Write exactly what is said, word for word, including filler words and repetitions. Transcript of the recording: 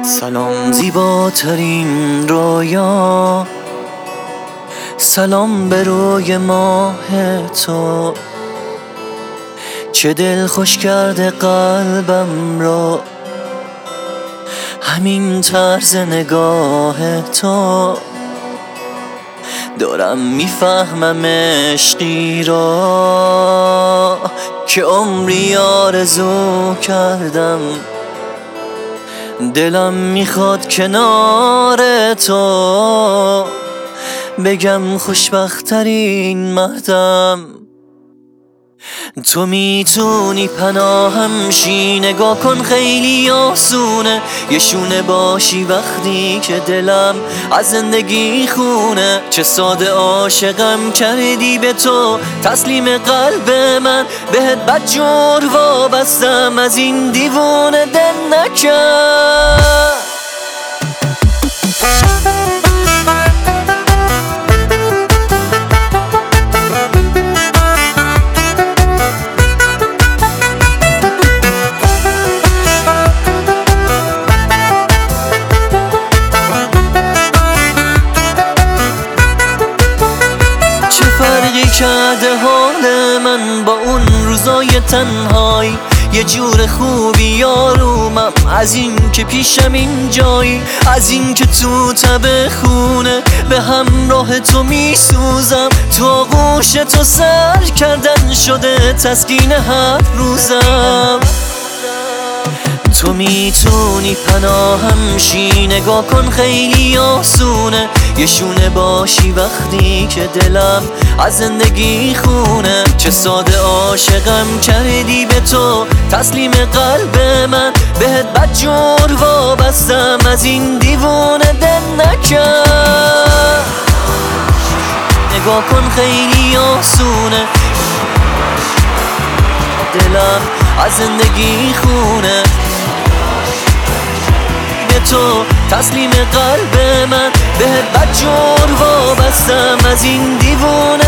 سلام زیباترین رویا، سلام به روی ماه تو، چه دل خوش کرده قلبم را همین طرز نگاه تو. دارم میفهمم عشقی را که عمری آرزو کردم، دلم میخواد کنار تو بگم خوشبخت‌ترین مردم. تو میتونی پناهم شی، نگاه کن خیلی آسونه، یه شونه باشی وقتی که دلم از زندگی خونه. چه ساده عاشقم کردی به تو، تسلیم قلب من بهت بدجور وابستم، از این دیوونه دل نکن. فرقی کرده حال من با اون روزای تنهایی، یه جور خوبی یارومم از این که پیشم این جایی، از این که تو تب خونه به همراه تو میسوزم، تو آغوش تو سر کردن شده تسکین هر روزم. تو میتونی پناهم شی، نگاه کن خیلی آسونه، یه شونه باشی وقتی که دلم از زندگی خونه. چه ساده عاشقم کردی به تو، تسلیم قلب من بهت بدجور وابستم، از این دیوونه دل نکن. نگاه کن خیلی آسونه، دلم از زندگی خونه. تو تسلیم قلب من بهت بدجور وابستم، از این دیوونه